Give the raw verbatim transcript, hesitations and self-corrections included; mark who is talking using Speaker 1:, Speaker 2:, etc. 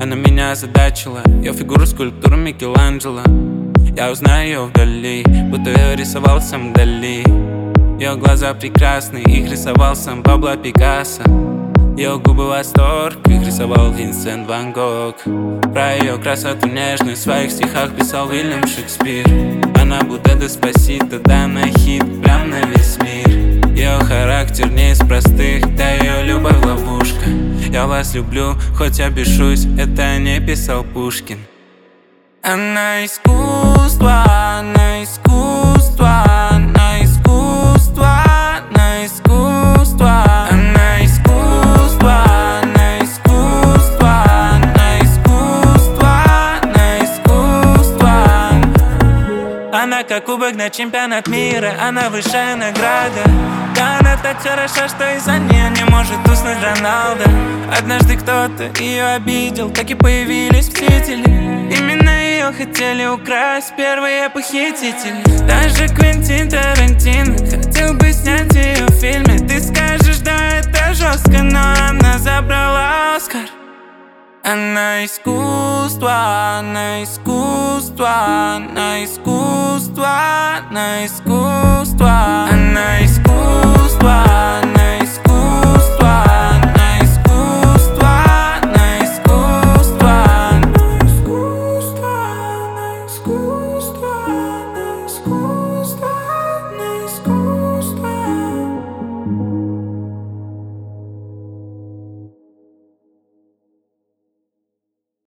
Speaker 1: Она меня озадачила, ее фигуру скульптуру Микеланджело. Я узнаю ее вдали, будто я рисовал сам Дали. Ее глаза прекрасны, их рисовал сам Пабло Пикассо. Ее губы восторг, их рисовал Винсент Ван Гог. Про ее красоту нежную в своих стихах писал Уильям Шекспир. Она будто Деспасито, да на хит, прям на весь мир. Ее характер не из простых, да ее любовь ловушка. Я вас люблю, хоть я бешусь, это не писал Пушкин. Она искусство, она искусство, она искусство, она искусство. Она искусство, она искусство, она искусство, она искусство. Она как кубок на чемпионат мира, она высшая награда. Да, она так хороша, что из-за нее не может уснуть Роналдо. Однажды кто-то ее обидел, так и появились мстители. Именно ее хотели украсть первые похитители. Даже Квентин Тарантино хотел бы снять ее в фильме. Ты скажешь, да, это жестко, но она забрала Оскар. Она искусство, она искусство, она искусство, она искусство, она искусство.